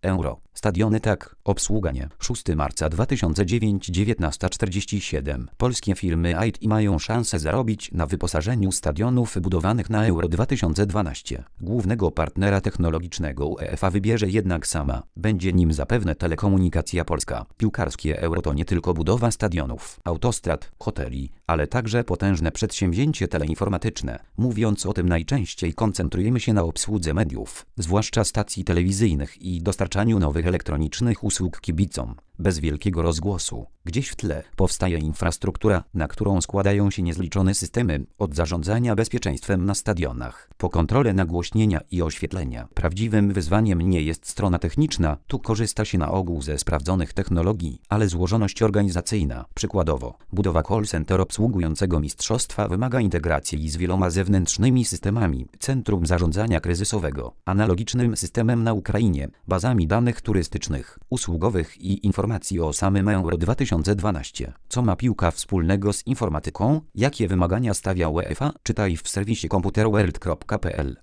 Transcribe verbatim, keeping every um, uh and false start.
euro. Stadiony tak, obsługa nie. szóstego marca dwa tysiące dziewiątego, dziewiętnasta czterdzieści siedem. Polskie firmy I T mają szansę zarobić na wyposażeniu stadionów budowanych na Euro dwa tysiące dwanaście. Głównego partnera technologicznego UEFA wybierze jednak sama. Będzie nim zapewne Telekomunikacja Polska. Piłkarskie Euro to nie tylko budowa stadionów, autostrad, hoteli, ale także potężne przedsięwzięcie teleinformatyczne. Mówiąc o tym najczęściej koncentrujemy się na obsłudze mediów, zwłaszcza stacji telewizyjnych i dostarczaniu nowych elektronicznych usług kibicom. Bez wielkiego rozgłosu, gdzieś w tle, powstaje infrastruktura, na którą składają się niezliczone systemy, od zarządzania bezpieczeństwem na stadionach, po kontrolę nagłośnienia i oświetlenia. Prawdziwym wyzwaniem nie jest strona techniczna, tu korzysta się na ogół ze sprawdzonych technologii, ale złożoność organizacyjna. Przykładowo, budowa call center obsługującego mistrzostwa wymaga integracji z wieloma zewnętrznymi systemami, centrum zarządzania kryzysowego, analogicznym systemem na Ukrainie, bazami danych turystycznych, usługowych i informacji o samym Euro dwa tysiące dwanaście. Co ma piłka wspólnego z informatyką? Jakie wymagania stawia UEFA? Czytaj w serwisie komputerworld kropka p l.